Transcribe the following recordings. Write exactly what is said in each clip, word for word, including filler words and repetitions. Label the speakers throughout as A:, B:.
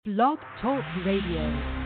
A: Blog Talk Radio.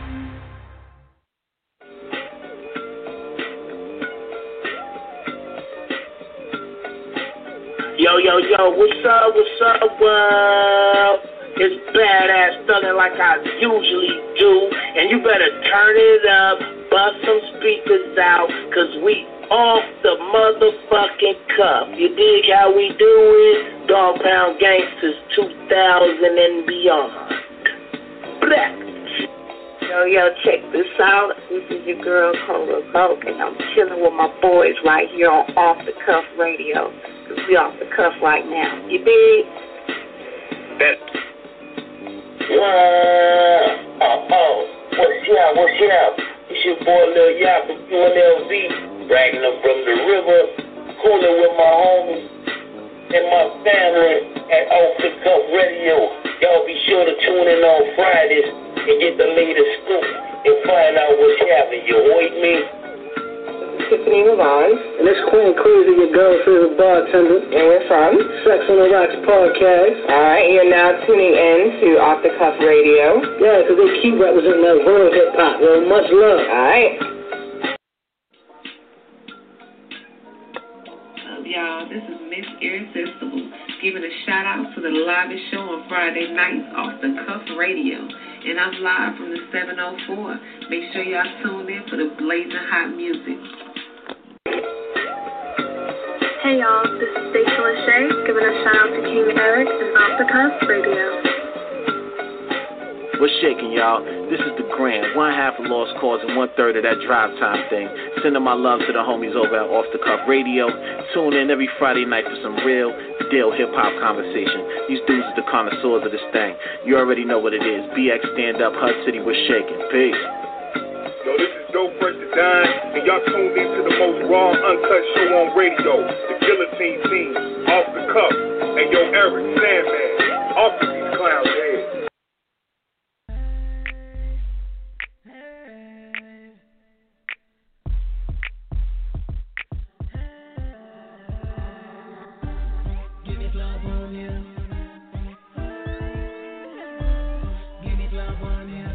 B: Yo, yo, yo, what's up, what's up, world? It's Badass Thuggin' like I usually do, and you better turn it up, bust some speakers out, cause we off the motherfucking cuff. You dig how we do it? Dog Pound Gangsters two thousand and beyond. Blah.
C: Yo, yo, check this out. This is your girl, Cora Vogue, and I'm chilling with my boys right here on Off the Cuff Radio. Cause we off the cuff right now. You dig?
B: Bet. Yeah. Oh, oh. What's up? What's up? It's your boy Lil Yap from Q N L V, bragging up from the river, cooling with my homies and my family at Off the Cuff Radio. Y'all be sure to tune in on Fridays and get the latest scoop and find out what's happening. You heard me?
C: Tiffany Lavon.
D: And it's Queen Crazy, your girl's favorite bartender.
C: And we're from
D: Sex on the Rocks podcast.
C: Alright, you're now tuning in to Off the Cuff Radio.
D: Yeah, because they keep representing that real hip hop. Well, much love.
C: Alright.
E: Up, y'all, this is Miss Irresistible, giving a shout out to the livest show on Friday nights, Off the Cuff Radio. And I'm live from the seven oh four. Make sure y'all tune in for the blazing hot music.
F: Hey y'all, this is Stacey Lachey, giving a shout out to King Eric and Off the Cuff Radio.
G: What's shaking, y'all? This is the Grand, one half of Lost Cause and one third of that Drive Time thing. Sending my love to the homies over at Off the Cuff Radio. Tune in every Friday night for some real deal hip hop conversation. These dudes are the connoisseurs of this thing. You already know what it is. B X Stand Up, Hud City, we're shaking. Peace.
H: Yo, this is Dope Fresh to Dine, and y'all tuned in to the most raw, uncut show on radio, the Guillotine Team, Off the Cuff, and yo, Eric, Sandman, off of these clowns' heads.
I: Give it love on you. Give it love on you.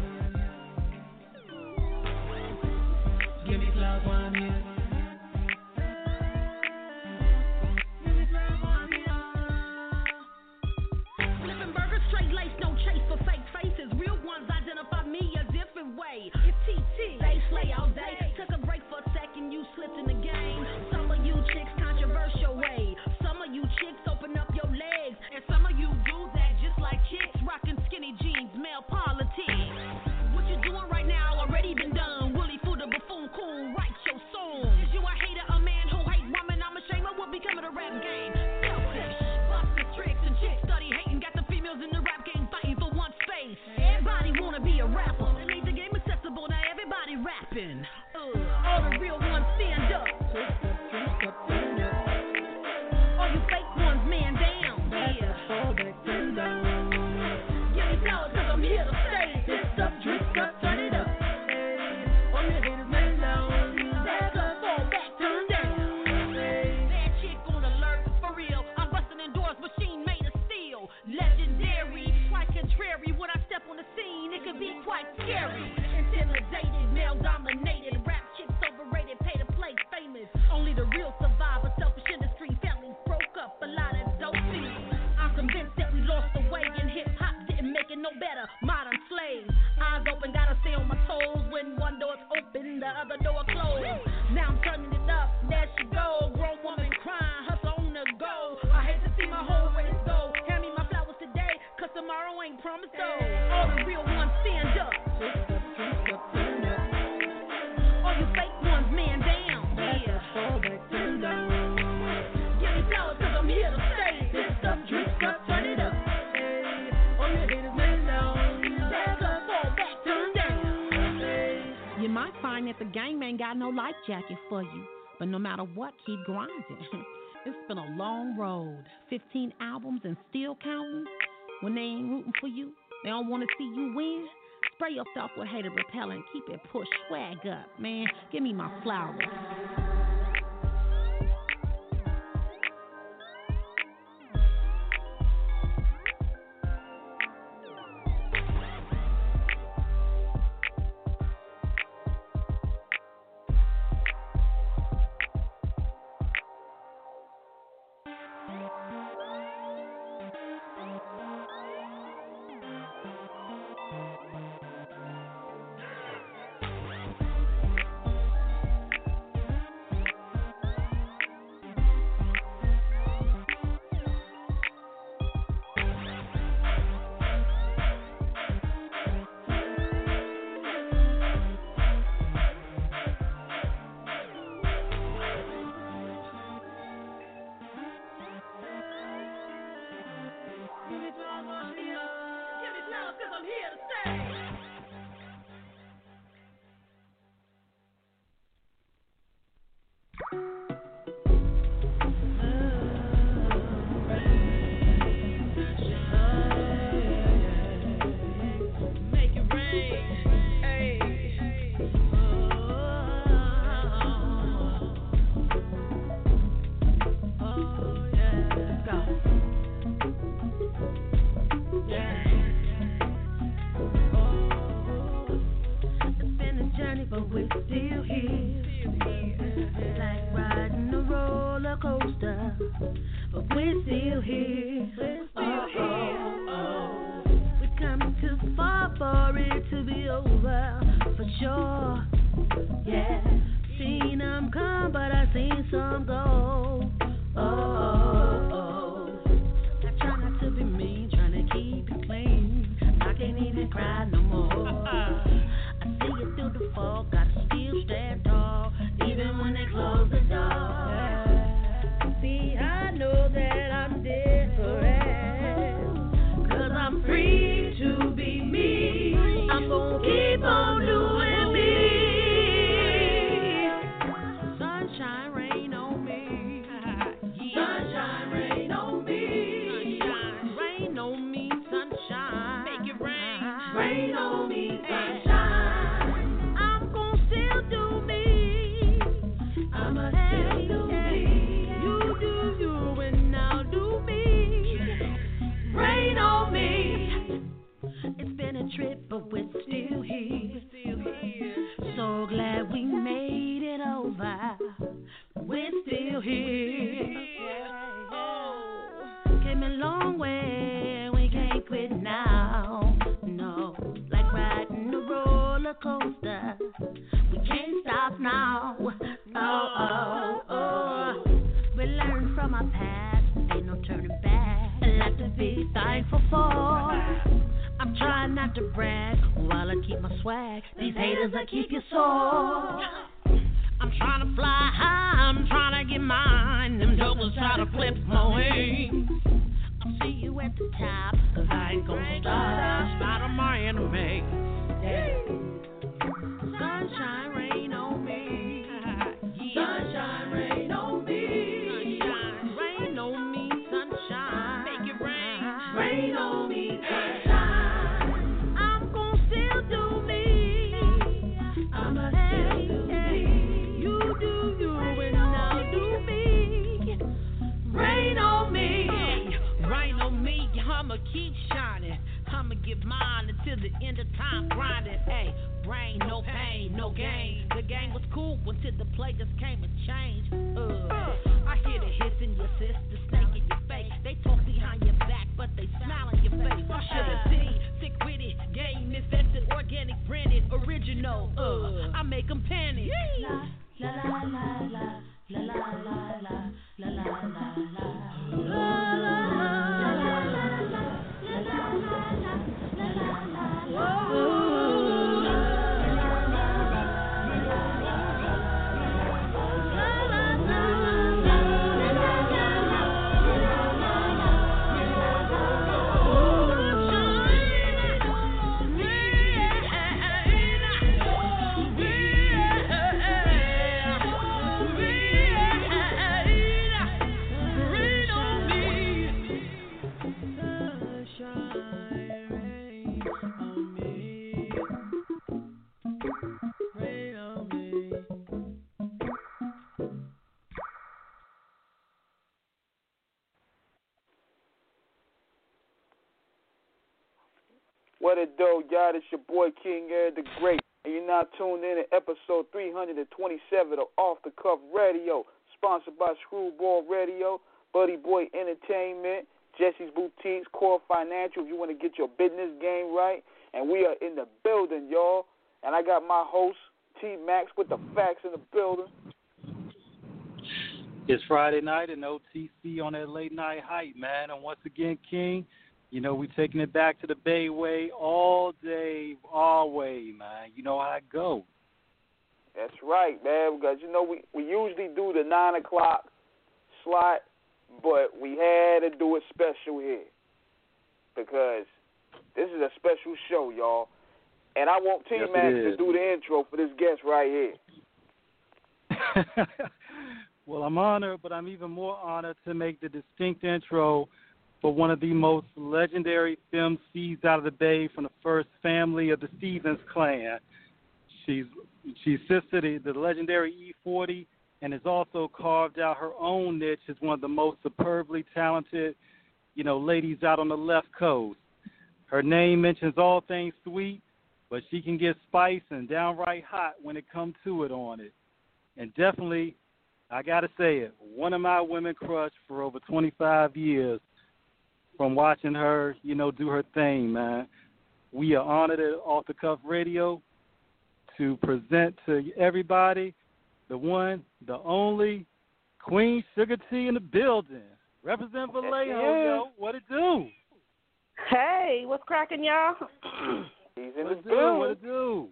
I: Give it love on you. Give it love on you. Flipping burgers, straight lace, no chase for fake faces. Real ones identify me a different way. It's T T. They slay all day. Took a break for a second, you slipped in the game. Some of you chicks controversial way. Some of you chicks open up your legs, and some of you do that just like chicks rocking skinny jeans, male politics. What you doing right now already been done. Willie Fu the buffoon coon, write your song. Is you a hater, a man who hate woman? I'm ashamed of what become of the rap game. Selfish, busted tricks and chicks study hating. Got the females in the rap game fighting for one space. Everybody wanna be a rapper. They made the game accessible, now everybody rapping. Uh, all the real ones stand up. All you fake ones, man down. Yeah. Give me flowers cause I'm here to stay. Twist up, twist up, turn it up. All you haters, man down. Back up, fall back, turn down. Bad chick on alert, for real. I'm busting indoors, machine made of steel. Legendary, quite contrary. When I step on the scene, it could be quite scary. Intimidated, male dominated. Rap chicks overrated, pay to play famous. Only the real survive a selfish industry. Families broke up, a lot of dope fiends. I'm convinced that we lost the way, and hip hop didn't make it no better. Modern slaves, eyes open, gotta stay on my toes. When one door's open, the other door closed. Now I'm turning it up, there she go. Grown woman crying, hustle on the go. I hate to see my whole race go. Hand me my flowers today, cause tomorrow ain't promised though. All the real ones stand up. All you fake ones, man down. Yeah. Give me flowers cause I'm here to stay. Twist up, twist up, turn it up. All you haters, man down. Back up, fall back, turn down. You might find that the gang ain't got no life jacket for you, but no matter what, keep grinding. It's been a long road, fifteen albums and still counting. When they ain't rooting for you, they don't want to see you win. Spray yourself with hater repellent, keep it push, swag up, man. Give me my flowers.
J: here. Oh, oh, oh. We've come too far for it to be over, for sure. Yeah, seen them come, but I seen some go. Oh, oh, oh. I try not to be mean, trying to keep it clean. I can't even cry no more. I see it through the fog, gotta still stand tall, even when they close the door. See, I know that I'm different, cause I'm free to be me. I'm gonna keep on doing me. Sunshine, rain on me. Sunshine, rain on me. Sunshine, rain on me. Sunshine, make it rain. Rain on me. Sunshine. I'm gonna still do me. I'ma still do me. You do you and I'll do me. Rain on me. It's been a trip, but we're still here. So glad we made it over. We're still here. Oh, came a long way. We can't quit now. No, like riding a roller coaster. We can't stop now. Oh, oh, oh. We learn from our past. Ain't no turning back. A lot to be thankful for. I'm trying not to brag while I keep my swag. These haters that keep you sore. I'm trying to fly high, I'm trying to get mine. Them jokers try to flip my wings. I'll see you at the top, cause I ain't gonna stop. Spot on my enemies. Yeah. Sunshine, rain on me. Sunshine, rain on me. Sunshine, rain on me. Sunshine, make it rain. Rain on me. Sunshine. I'ma keep shining, I'ma give mine until the end of time grinding. Hey, brain, no pain, no gain. The game was cool until the players came and changed. Uh, I hear the hits in your sister, snake in your face. They talk behind your back, but they smile on your face. I should have seen, thick with it, game invested, organic, branded, original. Uh, I make them panic. La la la la la la la la la la la la la.
K: What it do, y'all? It's your boy King Eric the Great, and you're now tuned in to episode three hundred twenty-seven of Off the Cuff Radio, sponsored by Screwball Radio, Buddy Boy Entertainment, Jesse's Boutiques, Core Financial, if you want to get your business game right. And we are in the building, y'all. And I got my host, T-Max, with the facts in the building.
L: It's Friday night and O T C on that late night hype, man. And once again, King, you know, we taking it back to the Bay Way all day, all way, man. You know how it go.
K: That's right, man, because, you know, we, we usually do the nine o'clock slot, but we had to do it special here because this is a special show, y'all. And I want T-Max yes, to do the intro for this guest right
L: here. Well, I'm honored, but I'm even more honored to make the distinct intro for one of the most legendary film seeds out of the Bay from the first family of the Stevens clan. She's she's sister to the legendary E forty and has also carved out her own niche as one of the most superbly talented, you know, ladies out on the left coast. Her name mentions all things sweet, but she can get spice and downright hot when it comes to it on it. And definitely, I got to say it, one of my women crush for over twenty-five years, from watching her, you know, do her thing, man. We are honored at Off the Cuff Radio to present to everybody the one, the only Queen Sugar T in the building. Represent Vallejo,
K: yeah.
L: yo. What it do?
M: Hey, what's cracking, y'all?
K: He's in
L: What
K: the
L: it do?
K: building.
L: What it do?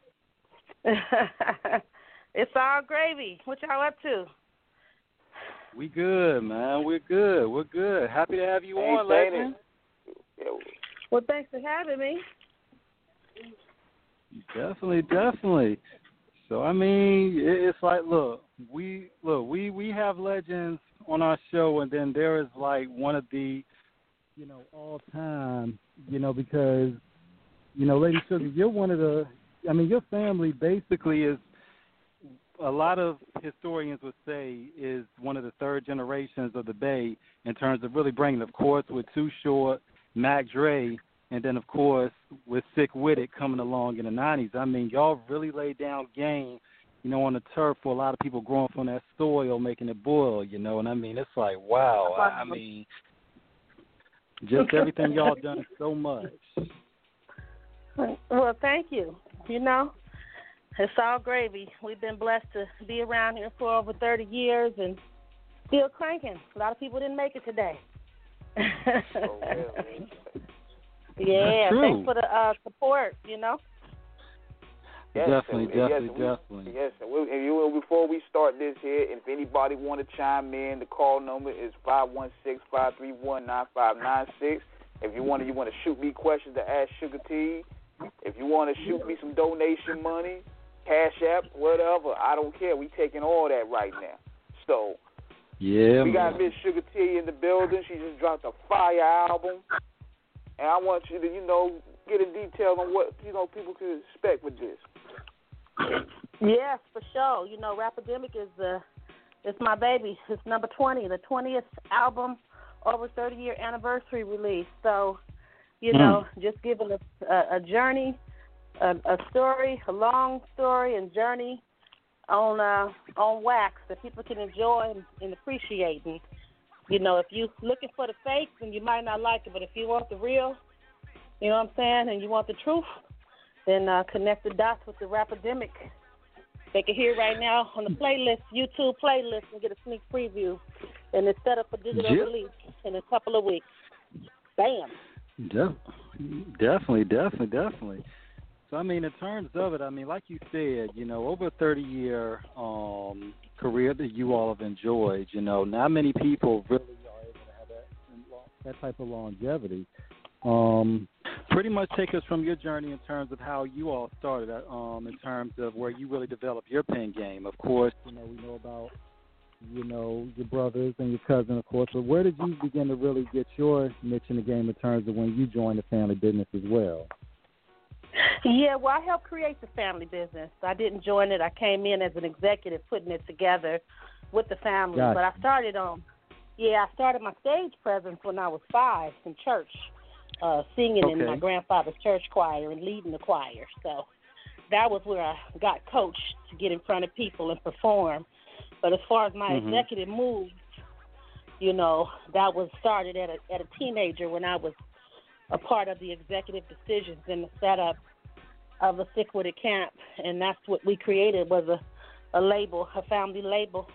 M: It's all gravy. What y'all up to?
L: We good, man. We're good. We're good. Happy to have you
K: Hey,
L: on,
K: Shane,
L: legend.
M: Well, thanks for having me.
L: Definitely, definitely. So I mean, it- it's like, look, we look, we we have legends on our show, and then there is like one of the, you know, all time, you know, because, you know, Lady Sugar, you're one of the. I mean, your family basically is. A lot of historians would say is one of the third generations of the Bay in terms of really bringing, of course, with Too Short, Mac Dre, and then, of course, with Sick With It coming along in the nineties. I mean, y'all really laid down game, you know, on the turf for a lot of people growing from that soil, making it boil, you know. And, I mean, it's like, wow. I, I mean, just everything y'all done so much.
M: Well, thank you. You know, it's all gravy. We've been blessed to be around here for over thirty years and still cranking. A lot of people didn't make it today.
K: Oh, really?
M: Yeah,
L: true.
M: thanks for the uh, support, you know.
K: Yes,
L: Definitely,
K: and-
L: definitely,
K: yes, we-
L: definitely.
K: Yes, and, we, and you, before we start this here, if anybody want to chime in, the call number is five one six, five three one, nine five nine six. If you want to, you want to shoot me questions to ask Sugar T. If you want to shoot me some donation money, Cash App, whatever, I don't care. We taking all that right now. So
L: Yeah,
K: we got
L: man.
K: Miss Sugar T in the building. She just dropped a fire album, and I want you to, you know, get a detail on what, you know, people can expect with this.
M: Yes, for sure. You know, Rapidemic is the it's my baby. It's number twenty, the twentieth album, over thirty year anniversary release. So, you
L: Mm.
M: know, just giving a, a, a journey, a, a story, a long story and journey on uh, on wax that people can enjoy and, and appreciate. And you know, if you're looking for the fake, then you might not like it. But if you want the real, you know what I'm saying, and you want the truth, then uh, connect the dots with the Rapidemic. They can hear right now on the playlist, YouTube playlist, and get a sneak preview. And it's set up for digital
L: Yep.
M: release in a couple of weeks. Bam.
L: De- definitely, definitely, definitely. So, I mean, in terms of it, I mean, like you said, you know, over a thirty-year um, career that you all have enjoyed, you know, not many people really are able to have that, that type of longevity. Um, pretty much take us from your journey in terms of how you all started, um, in terms of where you really developed your pen game. Of course, you know, we know about, you know, your brothers and your cousin, of course, but where did you begin to really get your niche in the game in terms of when you joined the family business as well?
M: Yeah, well, I helped create the family business. I didn't join it. I came in as an executive putting it together with the family.
L: Gotcha.
M: But I started on, yeah, I started my stage presence when I was five in church, uh, singing in
L: Okay.
M: my grandfather's church choir and leading the choir. So that was where I got coached to get in front of people and perform. But as far as my
L: Mhm.
M: executive moves, you know, that was started at a at a teenager when I was a part of the executive decisions in the setup of the Sick With It camp, and that's what we created was a, a label, a family label.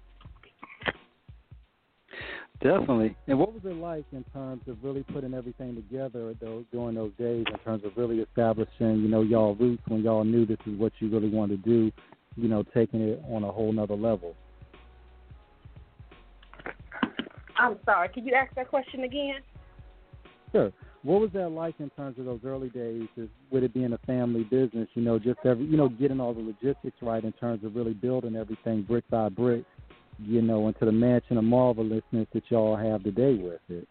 L: Definitely. And what was it like in terms of really putting everything together those, during those days in terms of really establishing, you know, y'all roots when y'all knew this is what you really wanted to do, you know, taking it on a whole nother level?
M: I'm sorry, could you ask that question again?
L: Sure. What was that like in terms of those early days, is, with it being a family business, you know, just every, you know, getting all the logistics right in terms of really building everything brick by brick, you know, into the mansion of marvelousness that y'all have today with it?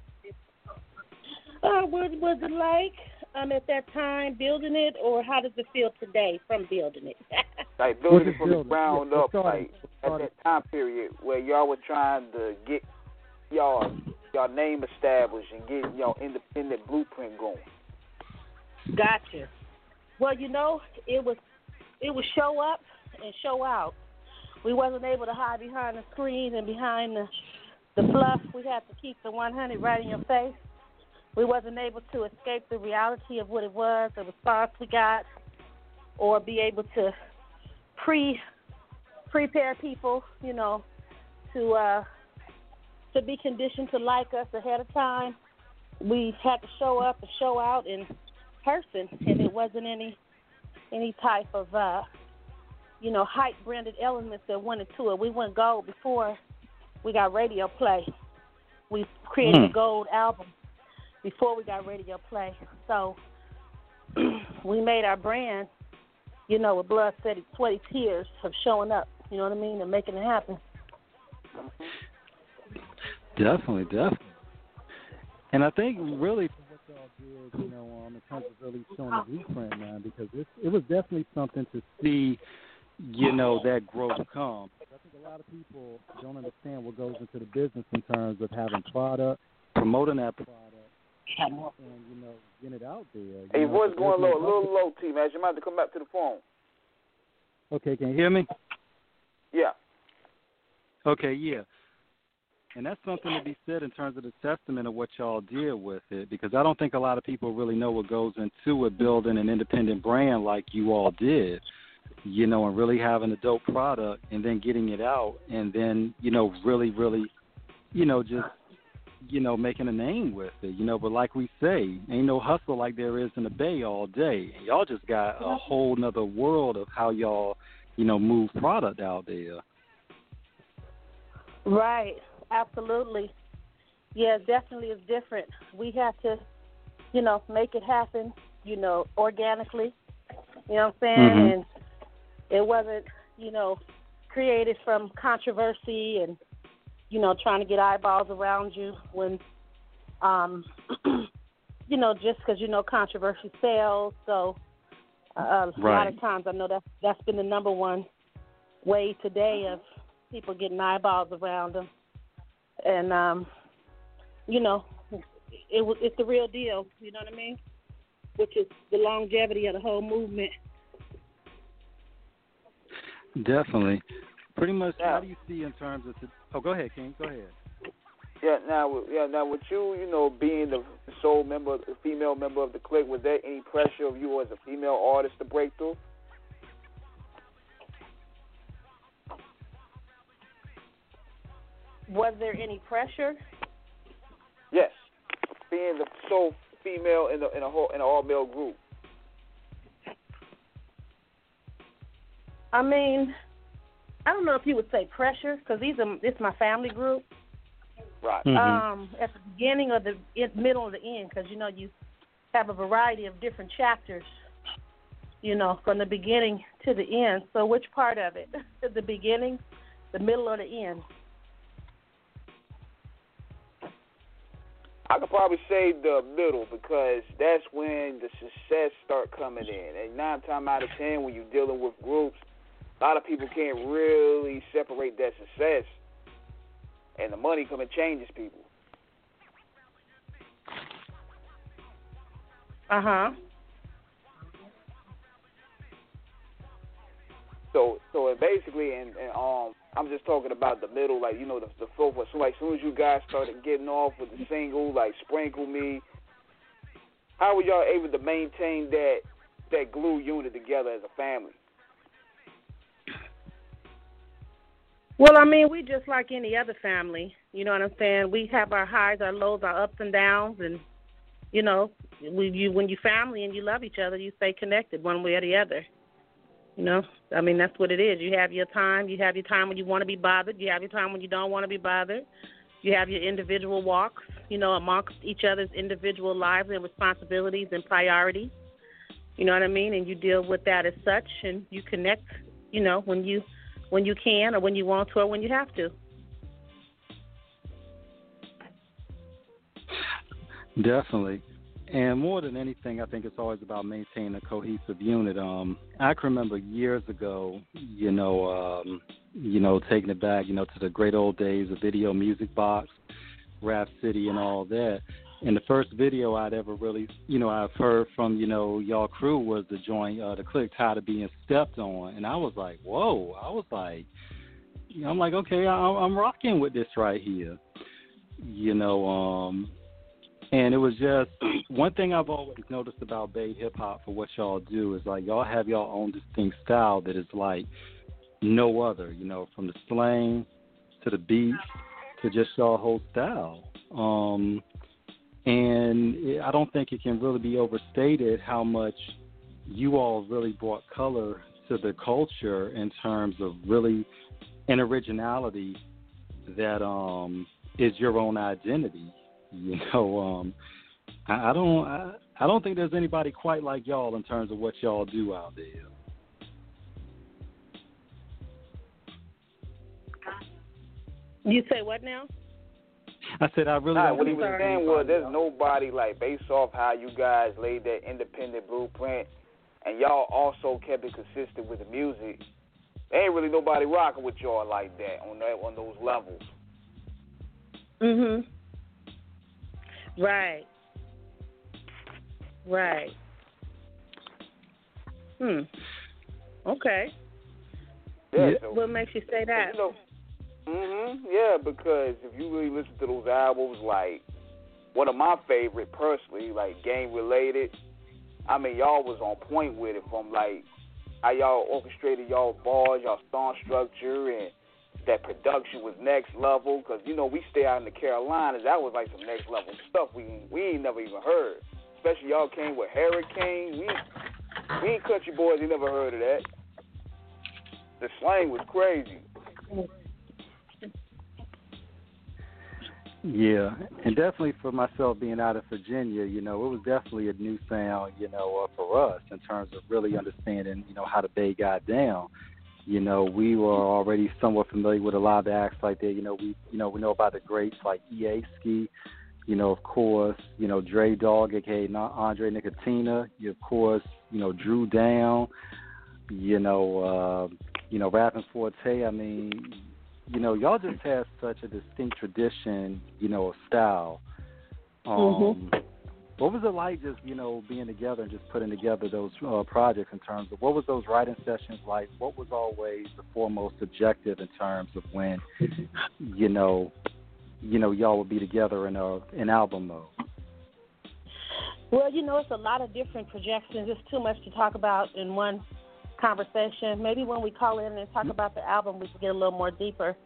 M: Uh, what was it like um, at that time building it, or how does it feel today from building it?
K: Like building
L: What
K: it from
L: building?
K: the ground
L: Yeah,
K: up,
L: started-
K: like
L: started-
K: at that time period where y'all were trying to get y'all y'all name established and get y'all independent blueprint going.
M: Gotcha. Well, you know, it was it was show up and show out. We wasn't able to hide behind the screen and behind the the fluff. We had to keep the one hundred right in your face. We wasn't able to escape the reality of what it was, the response we got, or be able to pre prepare people, you know, to uh, to be conditioned to like us ahead of time. We had to show up and show out in person, and it wasn't any any type of uh, you know, hype branded elements that went into it. We went gold before we got radio play. We created
L: Hmm.
M: a gold album before we got radio play. So we made our brand, you know, with blood, sweat, sweaty tears of showing up, you know what I mean, and making it happen.
L: Definitely, definitely. And I think really for what y'all did, you know, um, in terms of really showing the blueprint, man, because it, it was definitely something to see, you know, that growth come. I think a lot of people don't understand what goes into the business in terms of having product, promoting that product, and, you know, getting it out there. You
K: Hey, your
L: know,
K: voice
L: so
K: going
L: there's
K: low, a
L: no-
K: little low, T, man. You might have to come back to the phone.
L: Okay, can you hear me?
K: Yeah.
L: Okay, yeah. And that's something to be said in terms of the testament of what y'all did with it, because I don't think a lot of people really know what goes into it, building an independent brand like you all did, you know, and really having a dope product and then getting it out and then, you know, really, really, you know, just, you know, making a name with it, you know. But like we say, ain't no hustle like there is in the Bay all day. And y'all just got a whole nother world of how y'all, you know, move product out there.
M: Right, absolutely. Yeah, definitely it's different. We had to, you know, make it happen, you know, organically. You know what I'm saying?
L: Mhm.
M: And it wasn't, you know, created from controversy and, you know, trying to get eyeballs around you when, um, you know, just because, you know, controversy sells. So uh, a lot
L: Right.
M: of times I know that's, that's been the number one way today of people getting eyeballs around them. And, um, you know, it was it's the real deal, you know what I mean? Which is the longevity of the whole movement.
L: Definitely. Pretty much,
K: Yeah.
L: how do you see in terms of, oh, go ahead, King, go ahead.
K: Yeah, now, with- yeah, now with you, you know, being the sole member, the female member of the clique, was there any pressure of you as a female artist to break through?
M: Was there any pressure?
K: Yes, being the sole female in the in a whole in an all male group.
M: I mean, I don't know if you would say pressure, because these are this my family group.
K: Right.
L: Mhm.
M: Um, at the beginning or the in- middle or the end, because you know you have a variety of different chapters. You know, from the beginning to the end. So which part of it? The beginning, the middle, or the end?
K: I could probably say the middle, because that's when the success start coming in. And nine times out of ten, when you're dealing with groups, a lot of people can't really separate that success, and the money come and changes people.
M: Uh huh.
K: So, so it basically, and, and um, I'm just talking about the middle, like, you know, the the fourth one. So, like, as soon as you guys started getting off with the single, like "Sprinkle Me," how were y'all able to maintain that that glue unit together as a family?
M: Well, I mean, we just like any other family. You know what I'm saying? We have our highs, our lows, our ups and downs, and you know, we, you when you family and you love each other, you stay connected one way or the other. You know, I mean, that's what it is. You have your time. You have your time when you want to be bothered. You have your time when you don't want to be bothered. You have your individual walks, you know, amongst each other's individual lives and responsibilities and priorities. You know what I mean? And you deal with that as such, and you connect, you know, when you when you can or when you want to or when you have to.
L: Definitely. And more than anything, I think it's always about maintaining a cohesive unit. Um, I can remember years ago, you know, um, you know, taking it back, you know, to the great old days of Video Music Box, Rap City, and all that. And the first video I'd ever really, you know, I've heard from, you know, y'all crew was the joint, uh, the click Tired of Being Stepped On. And I was like, whoa. I was like, you know, I'm like, okay, I, I'm rocking with this right here. you know, um, and it was just one thing I've always noticed about Bay hip hop for what y'all do is like y'all have your own distinct style that is like no other, you know, from the slang to the beats to just your whole style. Um, and it, I don't think it can really be overstated how much you all really brought color to the culture in terms of really an originality that um, is your own identity. You know, um, I, I don't, I, I don't think there's anybody quite like y'all in terms of what y'all do out there.
M: You say what now?
L: I said I really.
K: Nah,
L: don't
K: what he
L: think
K: was
L: there's
K: saying
L: anybody
K: was there's
L: else.
K: nobody like based off how you guys laid that independent blueprint, and y'all also kept it consistent with the music. There ain't really nobody rocking with y'all like that on that on those levels.
M: Mhm. Right. Right. Hmm. Okay.
K: Yeah.
L: Yeah.
K: So,
M: What makes you say that?
K: You know, mhm. Yeah, because if you really listen to those albums, like one of my favorite personally, like Game Related. I mean, y'all was on point with it from like how y'all orchestrated y'all bars, y'all song structure, and that production was next level. Because you know we stay out in the Carolinas, that was like some next level stuff we we ain't never even heard. Especially y'all came with Hurricane. We we ain't country boys. You never heard of that. The slang was crazy.
L: Yeah, and definitely for myself being out of Virginia, you know, it was definitely a new sound, you know, uh, for us in terms of really understanding, you know, how the Bay got down. You know, we were already somewhat familiar with a lot of the acts like that. You know, we, you know, we know about the greats like E A Ski, you know, of course, you know, Dre Dog, aka Andre Nicotina, you, of course, you know, Drew Down, you know, uh, you know, Rapping Forte. I mean, you know, y'all just have such a distinct tradition, you know, of style. Um,
M: mm-hmm.
L: What was it like just, you know, being together and just putting together those uh, projects in terms of what was those writing sessions like? What was always the foremost objective in terms of when, you know, you know, y'all would be together in a in album mode?
M: Well, you know, it's a lot of different projections. It's too much to talk about in one conversation. Maybe when we call in and talk about the album, we can get a little more deeper.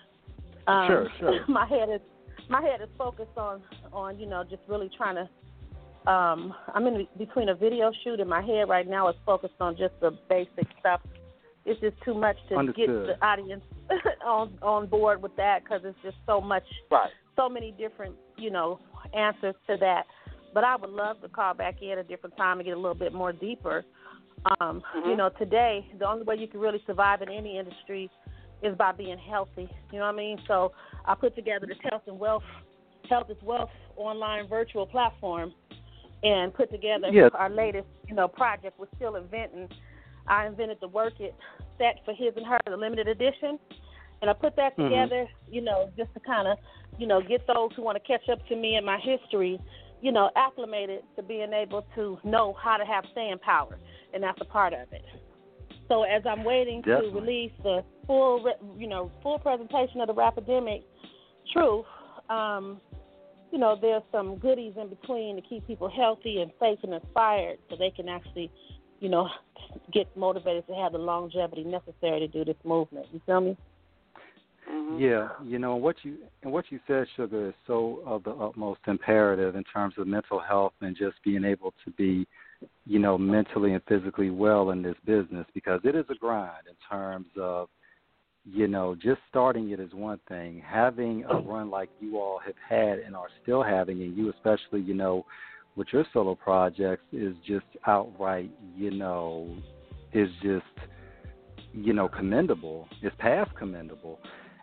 M: Um,
L: sure, sure.
M: My head is my head is focused on, on you know, just really trying to. Um, I'm in between a video shoot, and my head right now is focused on just the basic stuff. It's just too much to
L: Understood.
M: get the audience on on board with that because it's just so much,
K: right.
M: so many different, you know, answers to that. But I would love to call back in at a different time and get a little bit more deeper. Um,
K: mm-hmm.
M: You know, today, the only way you can really survive in any industry is by being healthy. You know what I mean? So I put together this Health and Wealth, Health is Wealth online virtual platform and put together
L: yes.
M: our latest, you know, project. We're still inventing. I invented the Work It set for His and Her, the limited edition. And I put that
L: mm-hmm.
M: together, you know, just to kind of, you know, get those who want to catch up to me and my history, you know, acclimated to being able to know how to have staying power. And that's a part of it. So as I'm waiting
L: Definitely.
M: to release the full, you know, full presentation of the Rapidemic Truth, um, you know, there's some goodies in between to keep people healthy and safe and inspired so they can actually, you know, get motivated to have the longevity necessary to do this movement. You feel me?
K: Mm-hmm.
L: Yeah, you know, what you and what you said, Sugar, is so of the utmost imperative in terms of mental health and just being able to be, you know, mentally and physically well in this business, because it is a grind in terms of, you know, just starting it is one thing. Having a run like you all have had and are still having, and you especially, you know, with your solo projects, is just outright, you know, is just, you know, commendable. It's past commendable.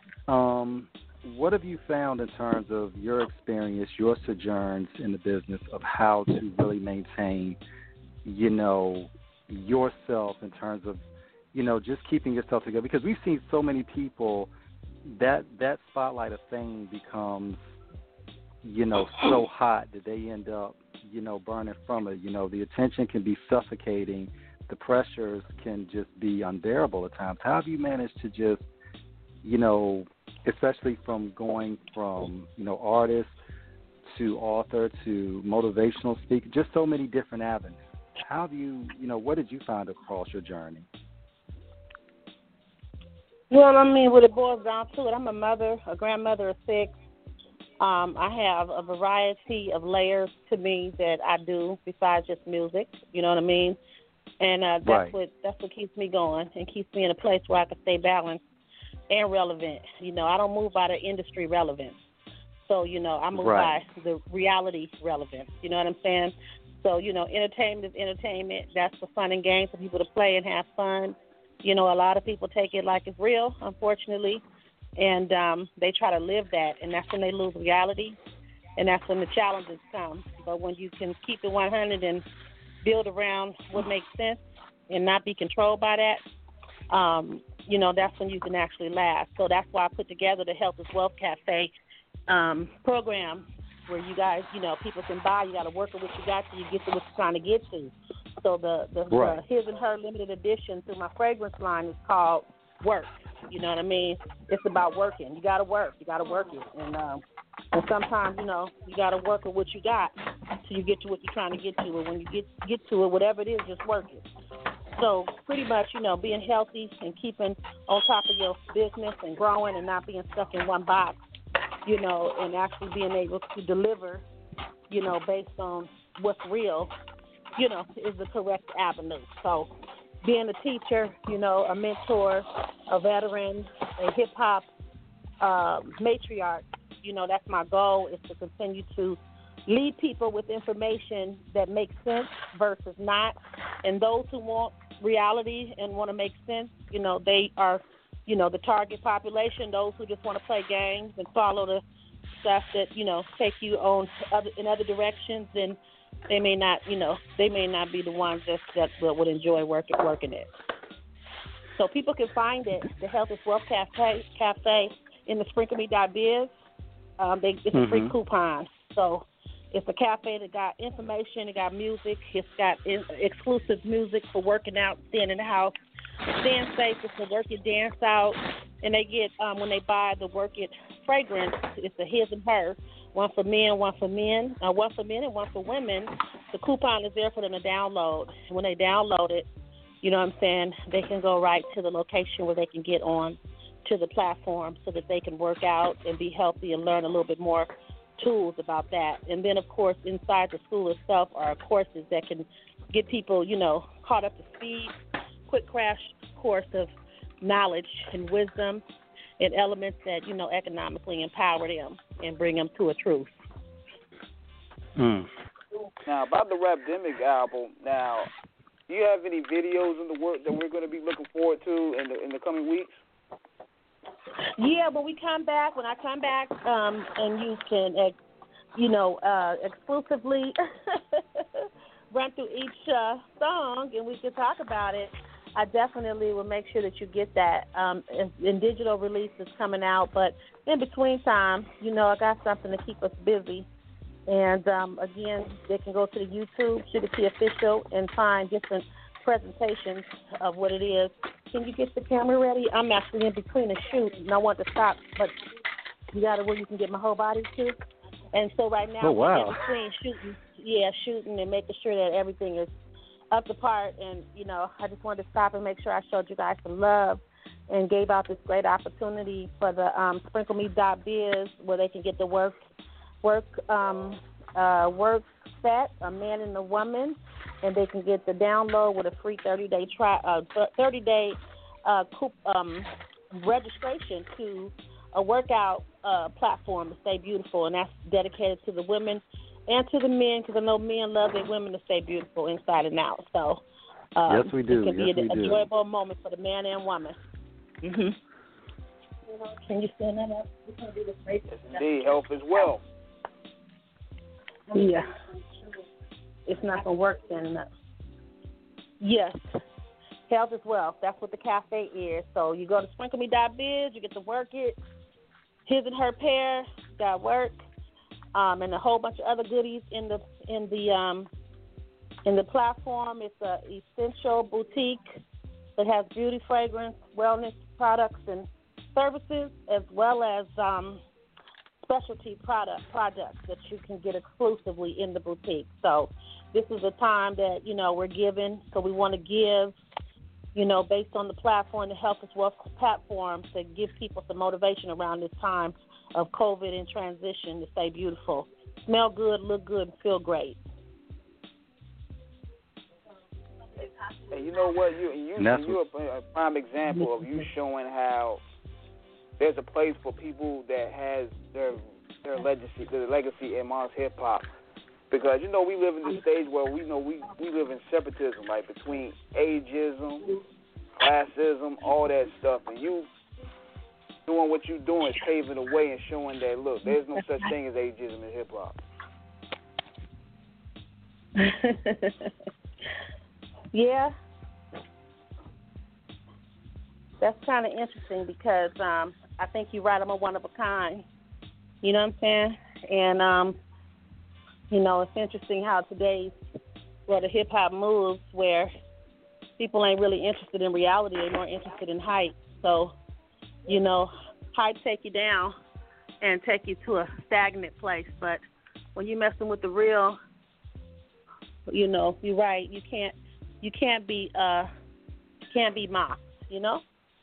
L: Um, what have you found in terms of your experience, your sojourns in the business of how to really maintain, you know, yourself in terms of, you know, just keeping yourself together? Because we've seen so many people that that spotlight of fame becomes, you know, so hot that they end up, you know, burning from it. You know, the attention can be suffocating. The pressures can just be unbearable at times. How have you managed to just, you know, especially from going from, you know, artist to author to motivational speaker, just so many different avenues. How have you, you know, what did you find across your journey?
M: Well, I mean, what it boils down to it, I'm a mother, a grandmother of six. Um, I have a variety of layers to me that I do besides just music. You know what I mean? And uh, that's
L: right.
M: what that's what keeps me going and keeps me in a place where I can stay balanced and relevant. You know, I don't move by the industry relevance. So, you know, I move
L: right.
M: by the reality relevance. You know what I'm saying? So, you know, entertainment is entertainment. That's for fun and games for people to play and have fun. You know, a lot of people take it like it's real, unfortunately, and um, they try to live that, and that's when they lose reality, and that's when the challenges come. But when you can keep it one hundred and build around what makes sense and not be controlled by that, um, you know, that's when you can actually last. So that's why I put together the Health is Wealth Cafe um, program where you guys, you know, people can buy. You got to work with what you got till you get to what you're trying to get to. So the, the,
L: right.
M: the His and Her limited edition through my fragrance line is called Work. You know what I mean? It's about working. You got to work. You got to work it. And um, and sometimes, you know, you got to work with what you got till you get to what you're trying to get to. And when you get get to it, whatever it is, just work it. So pretty much, you know, being healthy and keeping on top of your business and growing and not being stuck in one box, you know, and actually being able to deliver, you know, based on what's real, you know, is the correct avenue. So being a teacher, you know, a mentor, a veteran, a hip-hop uh, matriarch, you know, that's my goal, is to continue to lead people with information that makes sense versus not. And those who want reality and want to make sense, you know, they are, you know, the target population. Those who just want to play games and follow the stuff that, you know, take you on other, in other directions, and they may not, you know, they may not be the ones that, that would enjoy working working it. So people can find it, the Health is Wealth Cafe, Cafe in the sprinkle me dot biz. Um, they, it's mm-hmm. a free coupon. So it's a cafe that got information, it got music, it's got in, exclusive music for working out, staying in the house, staying safe, it's a work it, dance out, and they get, um, when they buy the Work It fragrance, it's a His and Her, one for men, one for men, uh, one for men and one for women. The coupon is there for them to download. When they download it, you know what I'm saying, they can go right to the location where they can get on to the platform so that they can work out and be healthy and learn a little bit more tools about that. And then, of course, inside the school itself are courses that can get people, you know, caught up to speed, quick crash course of knowledge and wisdom and elements that, you know, economically empower them and bring them to a truth.
L: Mm.
K: Now, about the Rapdemic album, now, do you have any videos in the work that we're going to be looking forward to in the in the coming weeks?
M: Yeah, when we come back, when I come back, um, and you can, ex- you know, uh, exclusively run through each uh, song and we can talk about it, I definitely will make sure that you get that. Um, in digital release is coming out, but in between time, you know, I got something to keep us busy. And, um, again, they can go to the YouTube, Sugar T Official, and find different presentations of what it is. Can you get the camera ready? I'm actually in between a shoot, and I want to stop, but you got it where you can get my whole body to. And so right now,
L: oh, wow.
M: we're in between shooting, yeah, shooting and making sure that everything is up to part. And, you know, I just wanted to stop and make sure I showed you guys some love and gave out this great opportunity for the um, sprinkle me dot biz where they can get the work, work, um, uh, work set, a man and a woman, and they can get the download with a free thirty-day try, uh, thirty-day uh, coup, um, registration to a workout uh, platform to stay beautiful, and that's dedicated to the women and to the men, because I know men love their women to stay beautiful inside and out. So um,
L: yes, we do.
M: It can
L: yes,
M: be an
L: we
M: enjoyable
L: do.
M: moment for the man and woman. Mm-hmm. Can you stand that up? We can do this right.
K: Yes, indeed. Health is wealth.
M: Yeah. It's not going to work standing up. Yes. Health is wealth. That's what the cafe is. So you go to sprinkle me dot biz, you get to work it. His and Her pair, got work, um, and a whole bunch of other goodies in the in the um, in the platform. It's a essential boutique that has beauty, fragrance, wellness products, and services as well as um, specialty product products that you can get exclusively in the boutique. So this is a time that, you know, we're giving, so we want to give, you know, based on the platform, the Health is Wealth platform, to give people some motivation around this time of COVID and transition to stay beautiful. Smell good, look good, and feel great.
K: And you know what? You, you, you're a prime example of you showing how there's a place for people that has their their legacy, their legacy in Mars hip hop. Because you know we live in this stage where we know we, we live in separatism, like between ageism, classism, all that stuff, and you doing what you're doing is paving the way and showing that look, there's no such thing as ageism in hip hop.
M: Yeah, that's kind of interesting because um, I think you're right. I'm a one of a kind. You know what I'm saying? And um, you know, it's interesting how today's where the hip hop moves, where people ain't really interested in reality; they're more interested in hype. So, you know, hype take you down and take you to a stagnant place. But when you're messing with the real, you know, you're right. You can't. You can't be uh, can't be mocked, you know?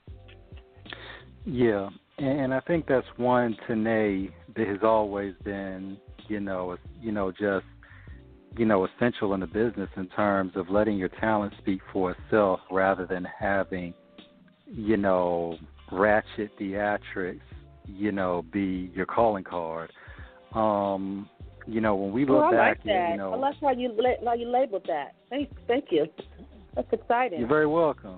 L: Yeah, and I think that's one Tanae that has always been, you know, you know, just, you know, essential in the business in terms of letting your talent speak for itself rather than having, you know, ratchet theatrics, you know, be your calling card. Um, you know, when we look
M: oh, I
L: back,
M: like that.
L: you know,
M: I like how you how you labeled that. Thank, thank you. That's exciting.
L: You're very welcome.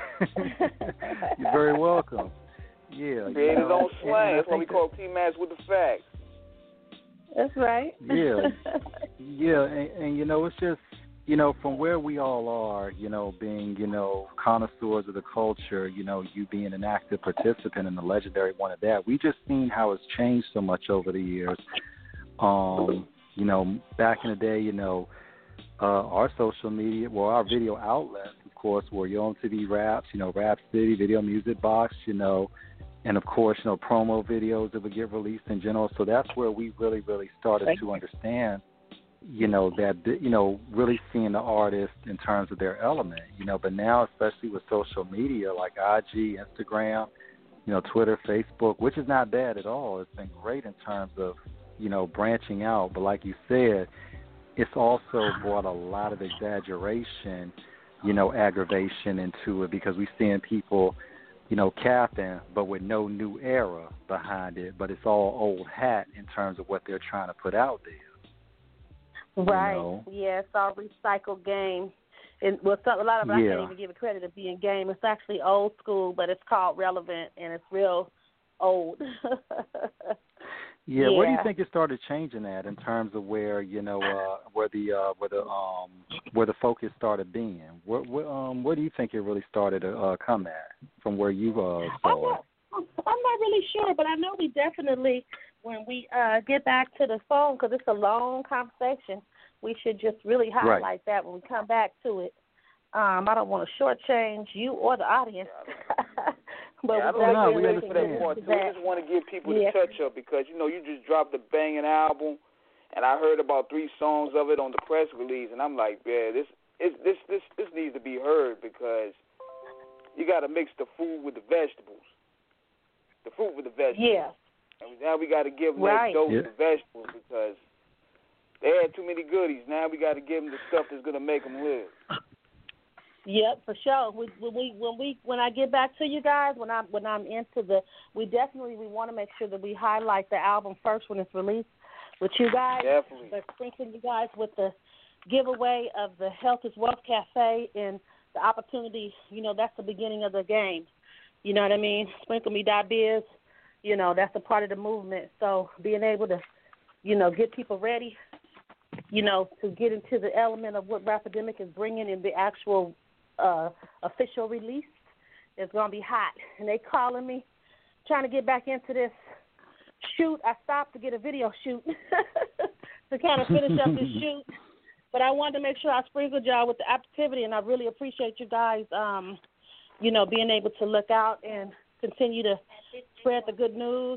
L: You're very welcome. Yeah.
K: Create his own slang. That's why we
L: that,
K: call T-Max with the facts.
M: That's right.
L: Yeah. Yeah, and, and, you know, it's just, you know, from where we all are, you know, being, you know, connoisseurs of the culture, you know, you being an active participant and the legendary one of that, we just seen how it's changed so much over the years. Um, you know, back in the day, you know, uh, our social media, well, our video outlets, of course, were Yo M T V Raps, you know, Rap City, Video Music Box, you know, and of course, you know, promo videos that would get released in general. So that's where we really, really started Thank to you. understand, you know, that, you know, really seeing the artist in terms of their element, you know, but now, especially with social media like I G, Instagram, you know, Twitter, Facebook, which is not bad at all. It's been great in terms of, you know, branching out. But like you said, it's also brought a lot of exaggeration, you know, aggravation into it because we're seeing people, you know, capping, but with no new era behind it. But it's all old hat in terms of what they're trying to put out there.
M: Right.
L: You know?
M: Yeah, it's all recycled game. And well, so, a lot of it,
L: yeah.
M: I can't even give it credit of being game. It's actually old school, but it's called relevant, and it's real old.
L: Yeah,
M: yeah,
L: where do you think it started changing that in terms of where you know uh, where the uh, where the um where the focus started being? Where, where um where do you think it really started to uh, come at from where you uh, saw
M: I'm not, I'm not really sure, but I know we definitely when we uh, get back to the phone because it's a long conversation. We should just really highlight
L: right.
M: that when we come back to it. Um, I don't want to shortchange you or the audience. But
K: yeah, I don't know. We for that part too. We just want to give people yeah. the touch up because you know you just dropped a banging album, and I heard about three songs of it on the press release, and I'm like, yeah, this is this this this needs to be heard because you got to mix the food with the vegetables, the fruit with the vegetables.
M: Yeah.
K: And now we got to give them
M: right.
K: that dose
L: yeah.
K: of vegetables because they had too many goodies. Now we got to give them the stuff that's gonna make them live.
M: Yep, for sure. We, when we when we when I get back to you guys, when I when I'm into the, we definitely we want to make sure that we highlight the album first when it's released with you guys.
K: Definitely.
M: But sprinkling you guys with the giveaway of the Health is Wealth Cafe and the opportunity. You know, that's the beginning of the game. You know what I mean? Sprinkle Me dot biz. You know, that's a part of the movement. So being able to, you know, get people ready. You know, to get into the element of what Rapidemic is bringing in the actual. Uh, official release is going to be hot. And they calling me, trying to get back into this shoot. I stopped to get a video shoot to kind of finish up this shoot. But I wanted to make sure I sprinkled y'all with the activity, and I really appreciate you guys, um, you know, being able to look out and continue to spread the good news.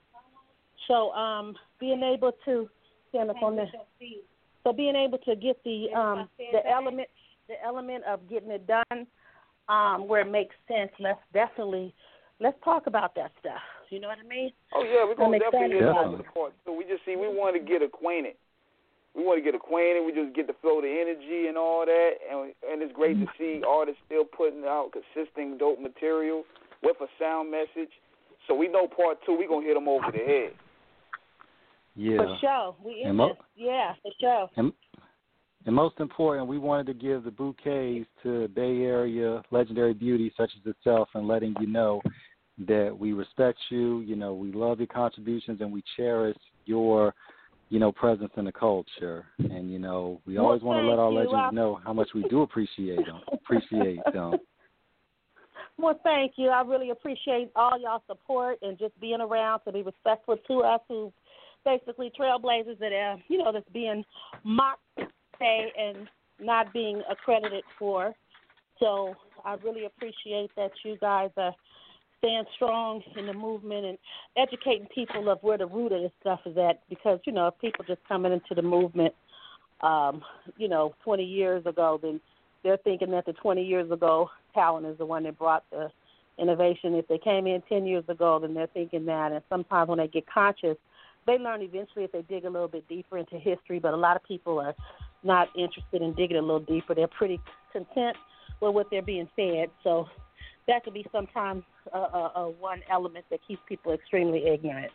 M: So um, being able to stand up on this. So being able to get the um, the element the element of getting it done um, where it makes sense. Let's definitely let's talk about that stuff. You know what I mean?
K: Oh yeah, we're gonna definitely get
M: about
K: into the part. So we just see we want to get acquainted. We want to get acquainted. We just get to flow the energy and all that, and and it's great to see artists still putting out consistent dope material with a sound message. So we know part two, we're gonna hit them over the head.
L: Yeah.
M: For sure. We in
L: mo-
M: this. Yeah, for sure.
L: And, and most important, we wanted to give the bouquets to Bay Area legendary beauty such as yourself and letting you know that we respect you, you know, we love your contributions and we cherish your, you know, presence in the culture. And, you know, we
M: Well,
L: always want to let our
M: thank you.
L: legends
M: I-
L: know how much we do appreciate them. appreciate them.
M: Well, thank you. I really appreciate all y'all support and just being around to be respectful to us who basically trailblazers that are, you know, that's being mocked today and not being accredited for. So I really appreciate that you guys are staying strong in the movement and educating people of where the root of this stuff is at, because, you know, if people just coming into the movement, um, you know, twenty years ago, then they're thinking that the twenty years ago talent is the one that brought the innovation. If they came in ten years ago, then they're thinking that. And sometimes when they get conscious, they learn eventually if they dig a little bit deeper into history, but a lot of people are not interested in digging a little deeper. They're pretty content with what they're being fed. So that could be sometimes uh, uh, uh, one element that keeps people extremely ignorant.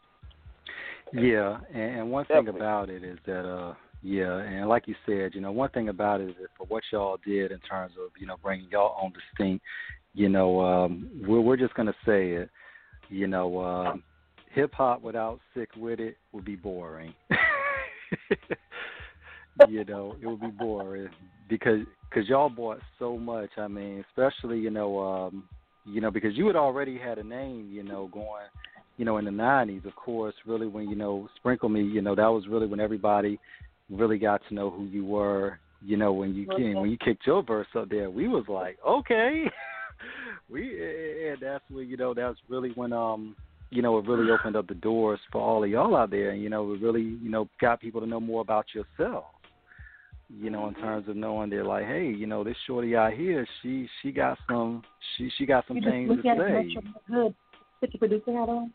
L: Yeah, and, and one thing about it is that, uh, yeah, and like you said, you know, one thing about it is that for what y'all did in terms of, you know, bringing y'all own distinct, you know, um, we're, we're just going to say it, you know, um, hip-hop without Sick With It would be boring. You know, it would be boring because cause y'all bought so much. I mean, especially, you know, um, you know, because you had already had a name, you know, going, you know, in the nineties, of course, really when, you know, Sprinkle Me, you know, that was really when everybody really got to know who you were. You know, when you
M: Okay.
L: when you kicked your verse up there, we was like, okay. we and that's when, you know, that's really when um you know, it really opened up the doors for all of y'all out there, and, you know, it really, you know, got people to know more about yourself, you know, in terms of knowing they're like, hey, you know, this shorty out here, she she got some, she she got some
M: You
L: things
M: just
L: to
M: look at
L: say.
M: it, good. Put your producer hat on.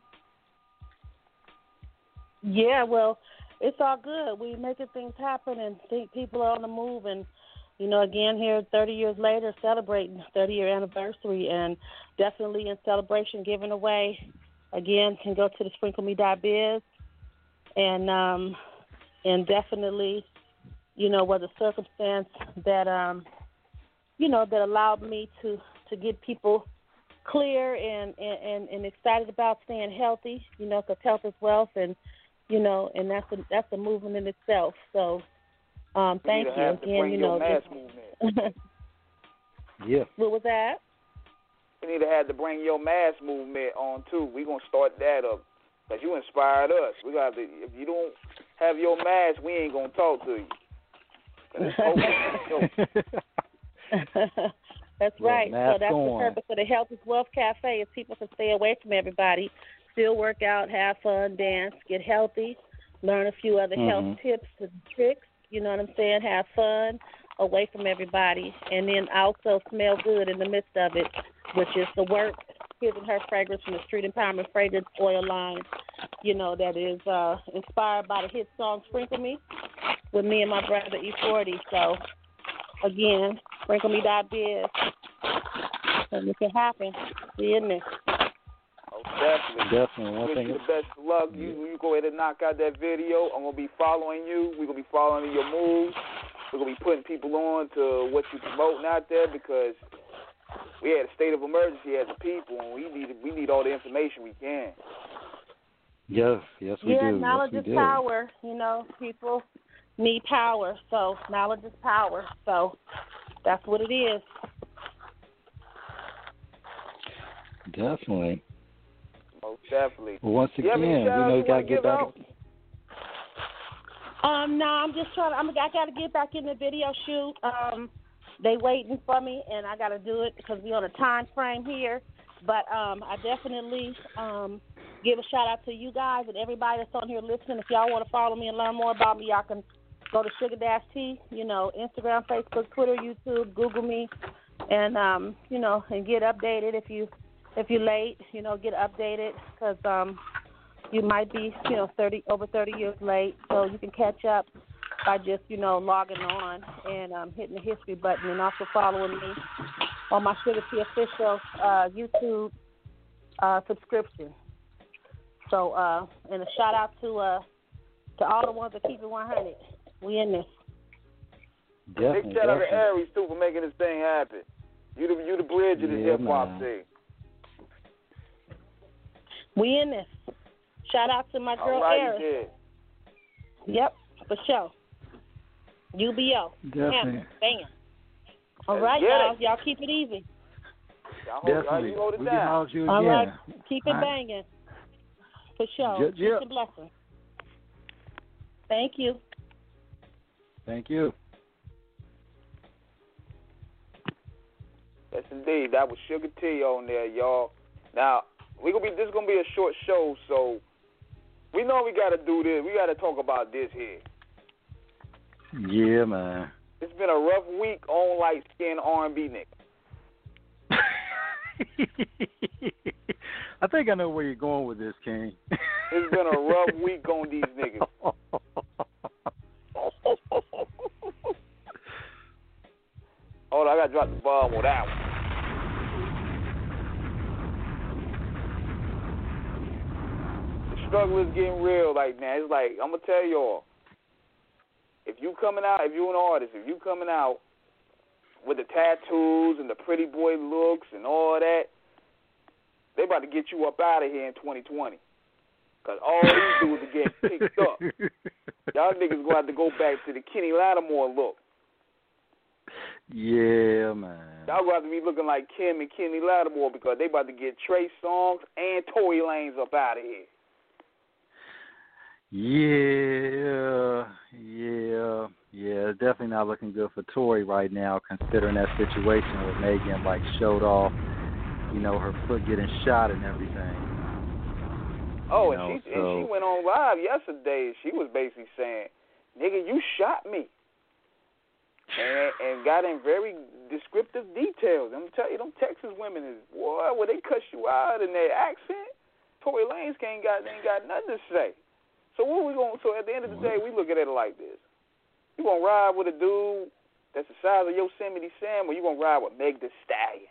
M: Yeah, well, it's all good. We making things happen and think people are on the move, and, you know, again, here thirty years later, celebrating thirty-year anniversary, and definitely in celebration, giving away. Again, can go to the sprinkle me dot biz, and um, and definitely, you know, was a circumstance that um, you know, that allowed me to, to get people clear and, and, and excited about staying healthy. You know, because health is wealth, and you know, and that's a that's a movement in itself. So, um, thank you again. You know,
K: mass
M: just,
K: movement.
L: Yeah.
M: What was that?
K: We need to have the Bring Your Mass movement on too. We're gonna start that up because you inspired us. We got to. If you don't have your mask, we ain't gonna talk to you.
M: That's right.
L: Yeah,
M: so that's
L: on.
M: the purpose of the Health is Wealth Cafe, is people can stay away from everybody, still work out, have fun, dance, get healthy, learn a few other
L: Mm-hmm.
M: health tips and tricks. You know what I'm saying? Have fun, away from everybody, and then also smell good in the midst of it, which is the work, giving her fragrance from the Street Empowerment Fragrance Oil line, you know, that is uh, inspired by the hit song Sprinkle Me with me and my brother E forty. So, again, sprinkle me dot biz. And it can happen. See in there.
K: Oh, definitely.
L: Definitely. One
K: Wish
L: thing
K: you the best of luck. You, you go ahead and knock out that video. I'm going to be following you. We're going to be following your moves. We're going to be putting people on to what you're promoting out there, because we had a state of emergency as a people, and we need we need all the information we can.
L: Yes, yes we
M: yeah,
L: do.
M: knowledge
L: yes, we
M: is
L: do.
M: power. You know, people need power, so knowledge is power. So that's what it is.
L: Definitely.
K: Most definitely.
L: Well, once
K: You have
L: again,
K: any
L: we know you
K: shout-outs
L: got to
K: you
L: get
K: wanna
L: back.
K: give
M: Um, no, I'm just trying to. I'm, I got to get back in the video shoot. Um, they waiting for me, and I got to do it because we on a time frame here. But um, I definitely um, give a shout out to you guys and everybody that's on here listening. If y'all want to follow me and learn more about me, y'all can go to Sugar Dash T, you know, Instagram, Facebook, Twitter, YouTube, Google me, and um, you know, and get updated if you if you're late, you know, get updated because um, you might be, you know, thirty over thirty years late, so you can catch up by just, you know, logging on and um, hitting the history button and also following me on my Sugar T official uh, YouTube uh, subscription. So, uh, and a shout out to uh, to all the ones that keep it one hundred. We in this.
K: Big
L: Definitely,
K: shout out to
L: definitely.
K: Aries too for making this thing happen. You the you the bridge of the
L: Yeah,
K: hip hop
L: man.
K: scene.
M: We in this. Shout out to my girl
K: All right,
M: Eris.
K: yeah.
M: Yep, for sure. U B O.
L: Definitely.
M: Bam. All
K: Let's
M: right,
K: get
M: y'all.
K: it.
M: Y'all keep it easy.
K: Y'all hold,
L: Definitely.
K: you hold it
L: We can
K: down.
L: house you
M: All
L: again.
M: right. Keep it
L: All right.
M: banging. For sure.
L: Yep, yep.
M: Peace and blessings. Thank you.
L: Thank you.
K: Yes, indeed. That was Sugar T on there, y'all. Now we gonna be. This is gonna be a short show, so we know we gotta do this. We gotta talk about this here.
L: Yeah, man.
K: It's been a rough week on light skinned R and B niggas.
L: I think I know where you're going with this, King.
K: It's been a rough week on these niggas. Hold on, I gotta drop the bomb on that one. The struggle is getting real right now. It's like, I'm gonna tell y'all, if you coming out, if you an artist, if you coming out with the tattoos and the pretty boy looks and all that, they about to get you up out of here in twenty twenty. Because all these dudes are getting picked up. Y'all niggas going to have to go back to the Kenny Lattimore look.
L: Yeah, man.
K: Y'all going to have to be looking like Kim and Kenny Lattimore because they about to get Trey Songz and Tory Lanez up out of here.
L: Yeah, yeah, yeah. It's definitely not looking good for Tory right now, considering that situation with Megan, like, showed off, you know, her foot getting shot and everything.
K: Oh,
L: you
K: and,
L: know,
K: she,
L: so.
K: and she went on live yesterday. She was basically saying, nigga, you shot me. And, and got in very descriptive details. I'm telling you, them Texas women is, boy, where they cuss you out in their accent. Tory Lanez ain't got, ain't got nothing to say. So what we going? So at the end of the day, we look at it like this: you gonna ride with a dude that's the size of Yosemite Sam, or you gonna ride with Meg Thee Stallion?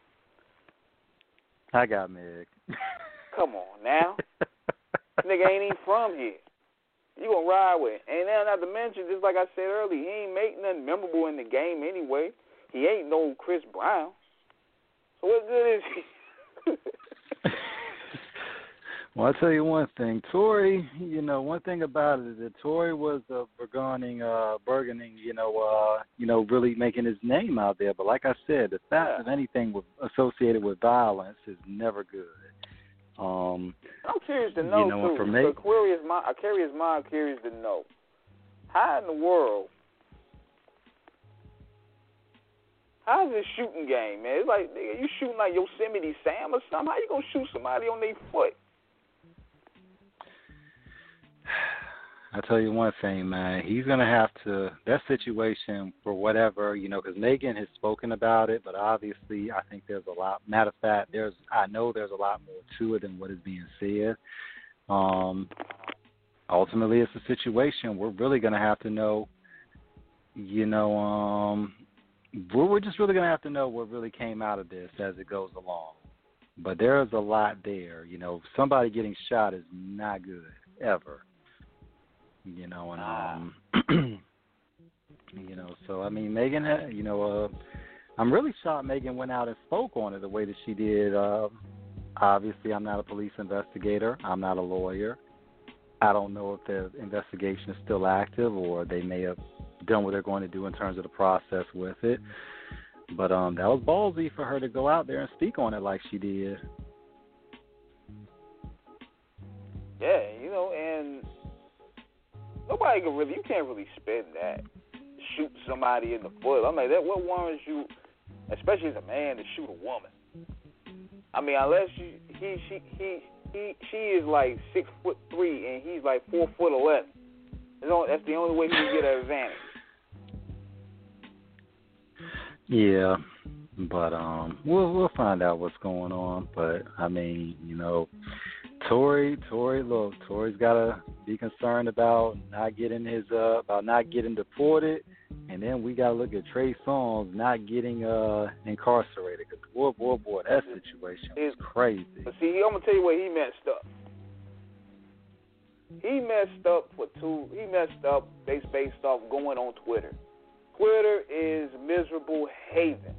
L: I got Meg.
K: Come on now, nigga ain't even from here. You gonna ride with? And then not to mention, just like I said earlier, he ain't make nothing memorable in the game anyway. He ain't no Chris Brown. So what good is he?
L: Well, I'll tell you one thing. Tory, you know, one thing about it is that Tory was uh, burgeoning, uh, burgeoning, you know, uh, you know, really making his name out there. But like I said, the fact
K: Yeah.
L: of anything with, associated with violence is never good. Um,
K: I'm curious to know,
L: you know,
K: too.
L: for me,
K: So curious mind, a curious mind, curious to know, how in the world, how's this shooting game, man? It's like, nigga, you shooting like Yosemite Sam or something. How you gonna shoot somebody on their foot?
L: I'll tell you one thing, man. He's going to have to, that situation, for whatever, you know, because Megan has spoken about it, but obviously I think there's a lot, matter of fact, there's, I know there's a lot more to it than what is being said. Um, ultimately, it's a situation we're really going to have to know, you know, um, we're, we're just really going to have to know what really came out of this as it goes along. But there's a lot there. You know, somebody getting shot is not good, ever. You know, and um, you know, so I mean, Megan, had, you know, uh, I'm really shocked Megan went out and spoke on it the way that she did. Uh, obviously, I'm not a police investigator. I'm not a lawyer. I don't know if the investigation is still active or they may have done what they're going to do in terms of the process with it. But um, that was ballsy for her to go out there and speak on it like she did.
K: Yeah, you know, and nobody can really, you can't really spin that. Shoot somebody in the foot. I'm like, that what warrants you, especially as a man, to shoot a woman? I mean, unless you, he, she, he, he, she is like six foot three and he's like four foot eleven. That's the only way he can get an advantage.
N: Yeah, but um, we'll we'll find out what's going on. But I mean, you know, Tory, Tory, look, Tory's gotta be concerned about not getting his uh about not getting deported, and then we gotta look at Trey Songz not getting uh incarcerated. Cause boy, boy, boy, that situation is crazy.
K: But see, I'm gonna tell you where he messed up. He messed up for two. He messed up based based off going on Twitter. Twitter is miserable haven.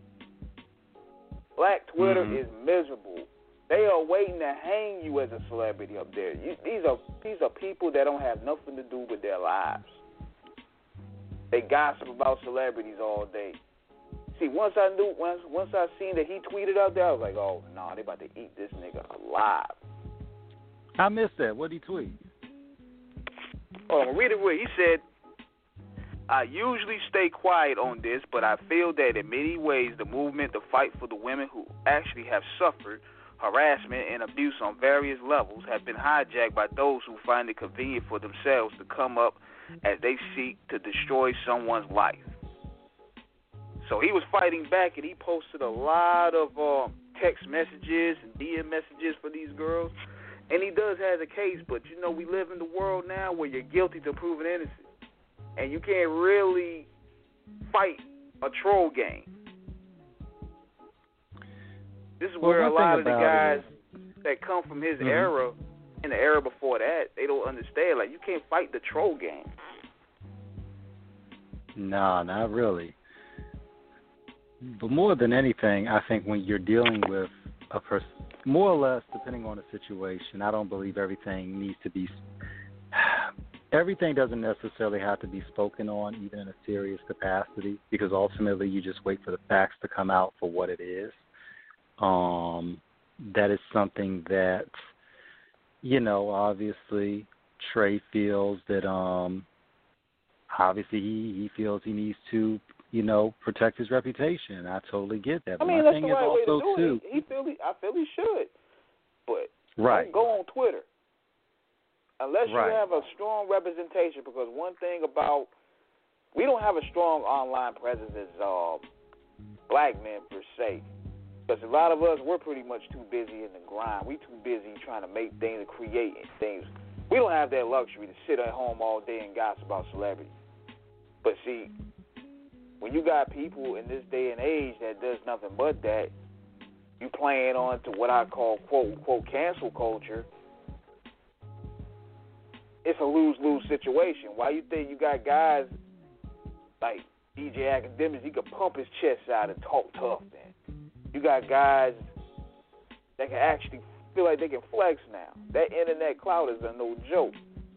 K: Black Twitter
N: mm-hmm.
K: is miserable. They are waiting to hang you as a celebrity up there. You, these are these are people that don't have nothing to do with their lives. They gossip about celebrities all day. See, once I knew, once once I seen that he tweeted out there, I was like, oh no, nah, they about to eat this nigga alive.
N: I missed that. What did he tweet?
K: Oh, I'm gonna read it. Where he said, I usually stay quiet on this, but I feel that in many ways the movement to fight for the women who actually have suffered harassment and abuse on various levels have been hijacked by those who find it convenient for themselves to come up as they seek to destroy someone's life. So he was fighting back, and he posted a lot of um, text messages and D M messages for these girls, and he does have a case, but you know we live in the world now where you're guilty to proven innocent. And you can't really fight a troll game. This is
N: well,
K: where a lot of the guys
N: is,
K: that come from his
N: mm-hmm.
K: era and the era before that, they don't understand. Like, you can't fight the troll game.
N: No, not really. But more than anything, I think when you're dealing with a person, more or less, depending on the situation, I don't believe everything needs to be... Everything doesn't necessarily have to be spoken on, even in a serious capacity, because ultimately you just wait for the facts to come out for what it is. Um, that is something that, you know, obviously Trey feels that, um, obviously he, he feels he needs to, you know, protect his reputation. I totally get that.
K: I
N: But
K: mean,
N: my
K: that's
N: thing
K: the
N: is
K: right way
N: also,
K: to do
N: too,
K: it. He, he feel he, I feel he should, but
N: right.
K: don't go on Twitter. Unless you
N: right.
K: have a strong representation, because one thing about, we don't have a strong online presence as uh, black men per se. Because a lot of us, we're pretty much too busy in the grind. We too busy trying to make things and create things. We don't have that luxury to sit at home all day and gossip about celebrities. But see, when you got people in this day and age that does nothing but that, you playing on to what I call quote-unquote cancel culture, it's a lose-lose situation. Why you think you got guys like D J Academics, he could pump his chest out and talk tough then? You got guys that can actually feel like they can flex now. That internet clout is a no joke.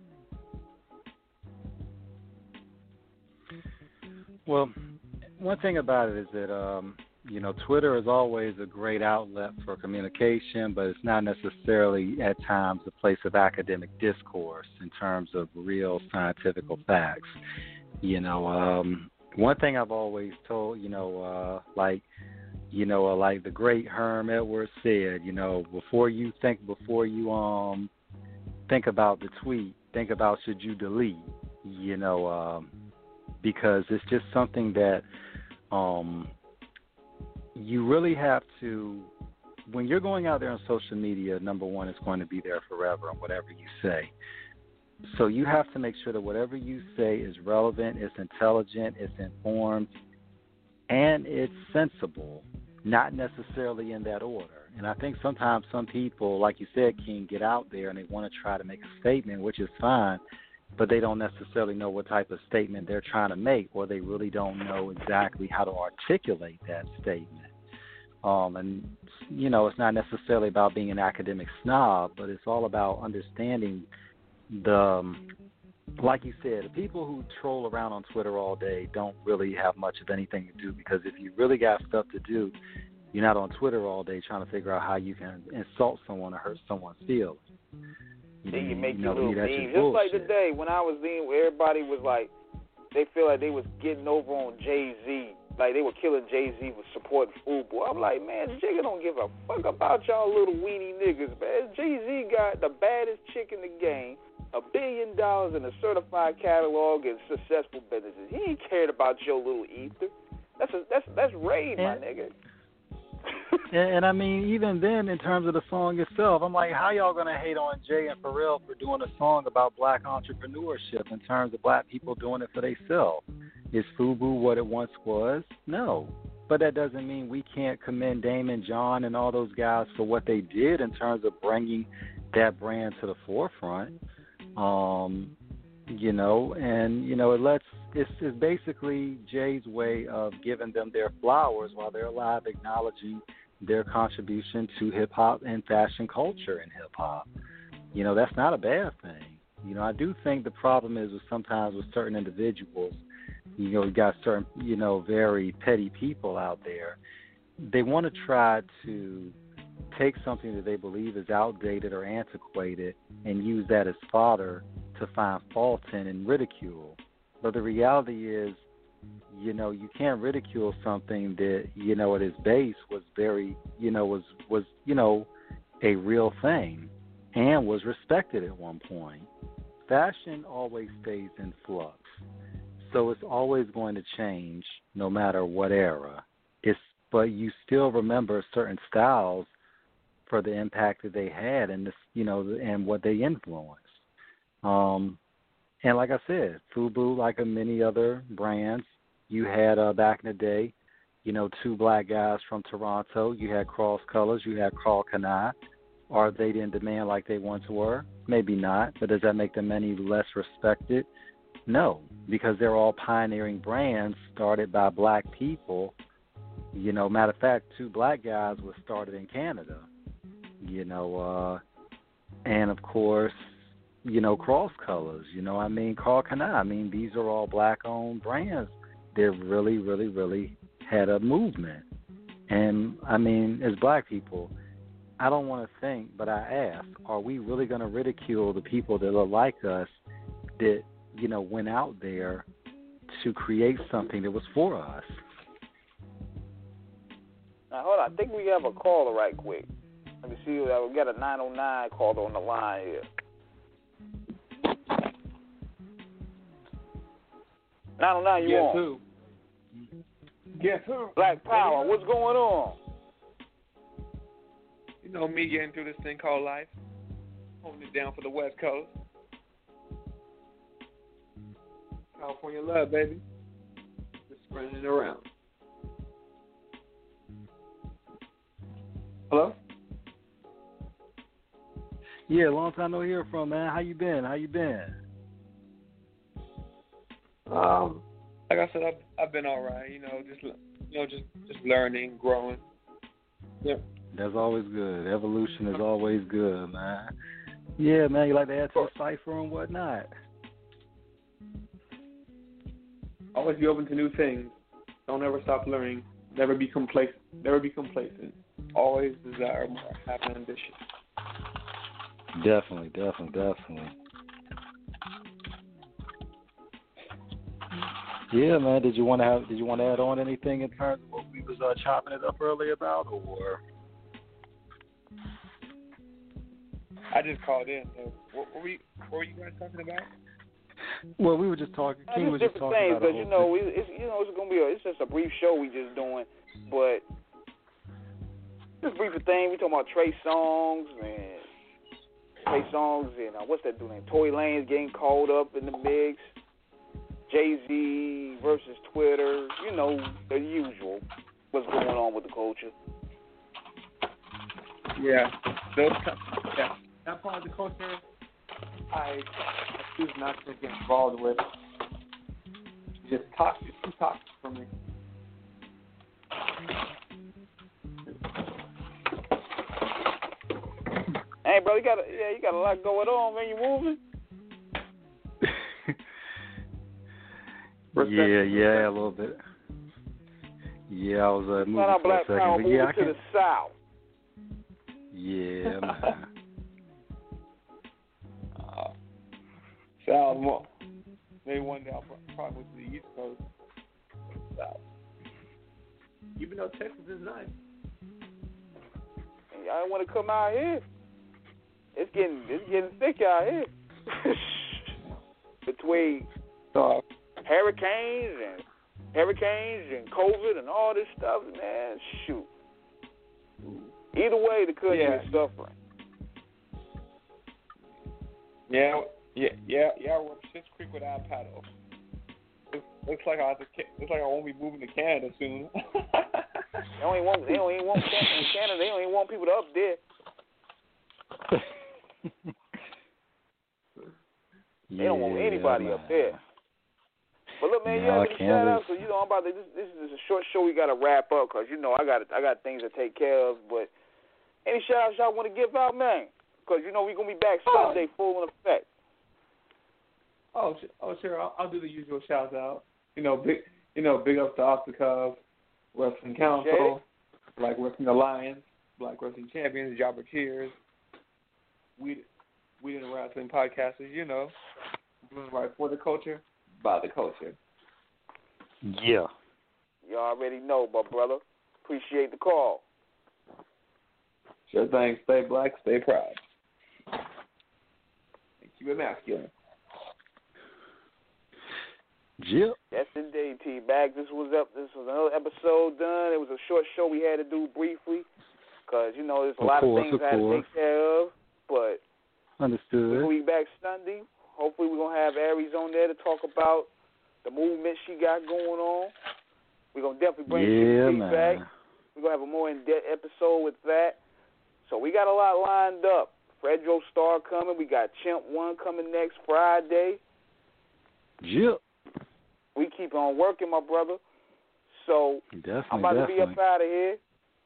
N: Well, one thing about it is that, um, you know, Twitter is always a great outlet for communication, but it's not necessarily at times a place of academic discourse in terms of real scientific facts. You know, um, one thing I've always told, you know, uh, like, you know, uh, like the great Herm Edwards said, you know, before you think, before you um think about the tweet, think about should you delete, you know, um, because it's just something that um. you really have to, when you're going out there on social media, number one, it's going to be there forever on whatever you say. So you have to make sure that whatever you say is relevant, it's intelligent, it's informed, and it's sensible, not necessarily in that order. And I think sometimes some people, like you said, King, get out there and they want to try to make a statement, which is fine, but they don't necessarily know what type of statement they're trying to make, or they really don't know exactly how to articulate that statement. Um, and, you know, it's not necessarily about being an academic snob, but it's all about understanding the, um, like you said, the people who troll around on Twitter all day don't really have much of anything to do, because if you really got stuff to do, you're not on Twitter all day trying to figure out how you can insult someone or hurt someone's feelings. You,
K: Then you make
N: you
K: your
N: know,
K: little
N: that's
K: memes.
N: just
K: Just like
N: bullshit.
K: today when I was in, where everybody was like, they feel like they was getting over on Jay-Z like they were killing Jay-Z for supporting FUBU. I'm like, man, Jigga don't give a fuck about y'all little weenie niggas, man. Jay-Z got the baddest chick in the game, a billion dollars in a certified catalog and successful businesses. He ain't cared about your little ether. That's a, that's that's raid, my nigga.
N: and, and I mean, even then, in terms of the song itself, I'm like, how y'all gonna hate on Jay and Pharrell for doing a song about black entrepreneurship in terms of black people doing it for themselves? Is FUBU what it once was? No. But that doesn't mean we can't commend Damon, John, and all those guys for what they did in terms of bringing that brand to the forefront. Um, you know, and, you know, it lets, it's, it's basically Jay's way of giving them their flowers while they're alive, acknowledging their contribution to hip-hop and fashion culture in hip-hop. You know, that's not a bad thing. You know, I do think the problem is with sometimes with certain individuals, you know, we got certain, you know, very petty people out there. They want to try to take something that they believe is outdated or antiquated and use that as fodder to find fault in and ridicule. But the reality is, you know, you can't ridicule something that, you know, at its base was very, you know, was, was you know, a real thing and was respected at one point. Fashion always stays in flux. So it's always going to change no matter what era. It's but you still remember certain styles for the impact that they had and this, you know, and what they influenced. Um, and like I said, FUBU, like many other brands, you had uh, back in the day, you know, two black guys from Toronto. You had Cross Colors. You had Karl Kani. Are they in demand like they once were? Maybe not. But does that make them any less respected? No, because they're all pioneering brands started by black people. You know, matter of fact, two black guys were started in Canada. You know, uh, and of course, you know, Cross Colors. You know, I mean, Karl Kani. I mean, these are all black-owned brands. They're really, really, really had a movement. And I mean, as black people, I don't want to think, but I ask: are we really going to ridicule the people that are like us that, you know, went out there to create something that was for us?
K: Now, hold on. I think we have a caller right quick. Let me see. We got a nine oh nine caller on the line here. nine oh nine, you
O: Guess
K: on?
O: who? Guess who?
K: Black Power. What's going on?
O: You know me getting through this thing called life. Holding it down for the West Coast. California love, baby. Just spreading it around. Hello?
N: Yeah, long time no hear from, man. How you been? How you been?
O: Um, like I said, I've I've been all right. You know, just you know, just just learning, growing. Yep.
N: That's always good. Evolution is always good, man. Yeah, man. You like to add to the cipher and whatnot.
O: Always be open to new things. Don't ever stop learning. Never be complacent. Never be complacent. Always desire more. Have an ambition.
N: Definitely, definitely, definitely. Yeah, man. Did you want to have? Did you want to add on anything in terms of what we was uh, chopping it up earlier about, or?
O: I just called in. What were we? What were you guys talking about?
N: Well, we were just talking.
K: Uh,
N: King was just
K: different
N: talking
K: things,
N: about
K: but you know, we, it's you know, it's gonna be a, it's just a brief show we just doing, but just brief thing. We talking about Trey Songz and Trey Songz and uh, what's that dude named Tory Lanez getting called up in the mix. Jay-Z versus Twitter. You know, the usual. What's going on with the culture?
O: Yeah, those. Yeah, that part of the culture, I, I choose not to get involved with. It's just toxic. It's too toxic for me.
K: Hey, bro, you got a, yeah, you got a lot going on, man. You moving?
N: Yeah, yeah, a little bit. Yeah, I was uh, moving
K: Shout out
N: for
K: Black
N: a second,
K: Power,
N: but yeah, I
K: moving to
N: can.
K: the south.
N: Yeah, man.
O: uh, South, maybe one day I'll probably to the East Coast. South. even though Texas is nice.
K: Y'all want to come out here? It's getting it's getting thick out here. Between
O: uh,
K: hurricanes and hurricanes and COVID and all this stuff, man, shoot. Either way, the country
O: yeah.
K: is suffering.
O: Yeah, yeah, yeah, yeah. We're Schitt's Creek without paddle. It looks like I have to, looks like I won't be moving to Canada soon.
K: They don't even want they don't even want in Canada. They don't even want people to up there. They don't want anybody
N: yeah,
K: up there. But look, man,
N: no,
K: you have any shout outs? So you know, I'm about to. This, this is a short show. We got to wrap up because you know I got I got things to take care of. But any shout outs y'all want to give out, man? Because you know we're gonna be back Sunday, full in effect.
O: Oh, oh, sure. I'll, I'll do the usual shout out. You know, big, you know, big up to Off the Cuff Wrestling Council, Black Wrestling Alliance, Black Wrestling Champions, Jobber Cheers. We, we in the wrestling podcasters. You know, doing right for the culture, by the culture.
N: Yeah.
K: You already know, my brother. Appreciate the call.
O: Sure thing. Stay black, stay proud. Keep it masculine.
N: Yep.
K: Yes, indeed, T-Bag. This was up. This was another episode done. It was a short show we had to do briefly because, you know, there's a
N: of
K: lot
N: course,
K: of things
N: of
K: I had
N: course.
K: to take care of. But
N: understood.
K: we're going to be back Sunday. Hopefully we're going to have Aries on there to talk about the movement she got going on. We're going to definitely bring
N: yeah,
K: T back. We're going to have a more in-depth episode with that. So we got a lot lined up. Fredro Star coming. We got Chimp One coming next Friday.
N: Yep.
K: We keep on working, my brother. So
N: definitely,
K: I'm about
N: definitely.
K: to be up out of here.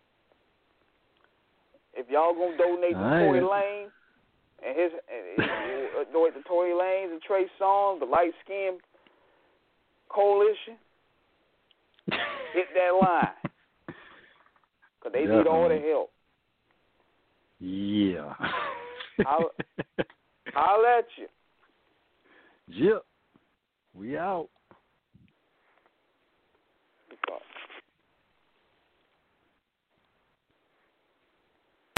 K: If y'all gonna donate to
N: right.
K: Tory Lanez and his, and, and, donate to Tory Lanez and Trey Songz, the Light Skin Coalition, hit that line because they
N: definitely.
K: need all the help.
N: Yeah.
K: I'll, I'll let you.
N: Yep. We out.